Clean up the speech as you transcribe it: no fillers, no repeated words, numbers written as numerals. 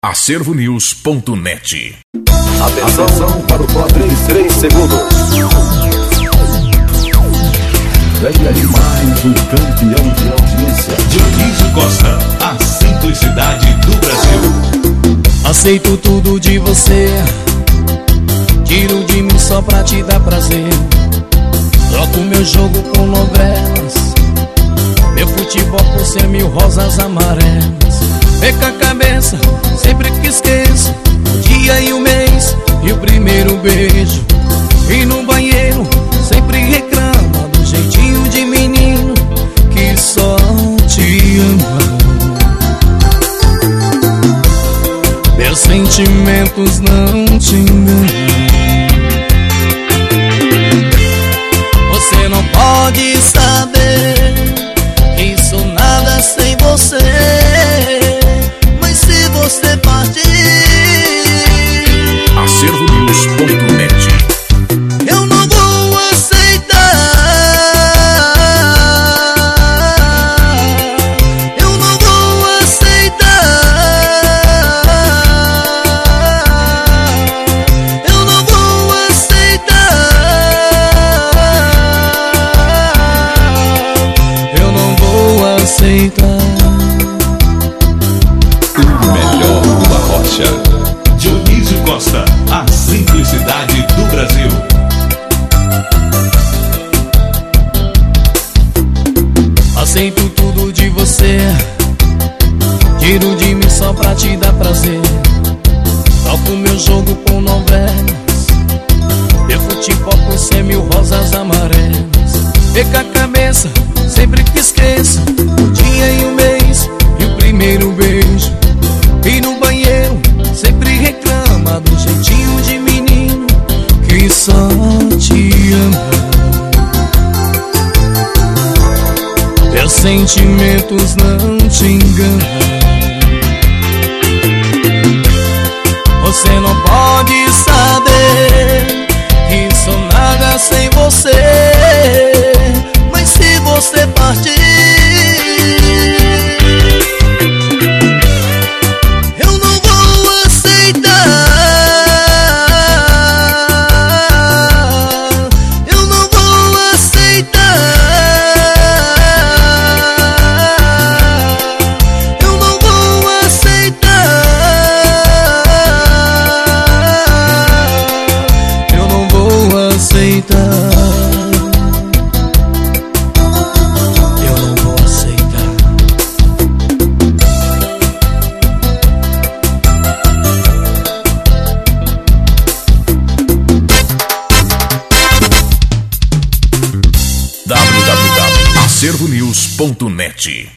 acervonews.net. Atenção para o próximo 3 segundos. Venha aí mais um campeão de audiência. Dionísio Costa, a simplicidade do Brasil. Aceito tudo de você, tiro de mim só pra te dar prazer. Troco meu jogo por novelas, meu futebol por ser 1000 rosas amarelas. Perca a cabeça sempre que esqueço o dia e o mês e o primeiro beijo. E no banheiro sempre reclama do jeitinho de menino que só te ama. Meus sentimentos não te enganam. Você não pode saber que sou nada sem você. Mas se você partir, acervonews.net. eu não vou aceitar. Eu não vou aceitar. Eu não vou aceitar. Eu não vou aceitar. O melhor da rocha. Dionísio Costa, a simplicidade do Brasil. Aceito tudo de você, tiro de mim só pra te dar prazer. Troco meu jogo por novelas, meu futebol por ser 1000 rosas amarelas. Perca a cabeça sempre que esqueço o dia e o mês e o primeiro beijo. E no banheiro sempre reclama do jeitinho de menino que só te ama. Meus sentimentos não te enganam. Você não pode saber que sou nada sem você. Mas se você partir, eu não vou aceitar. Eu não vou aceitar. Eu não vou aceitar. Eu não vou aceitar. Eu não vou aceitar. www.acervonews.net.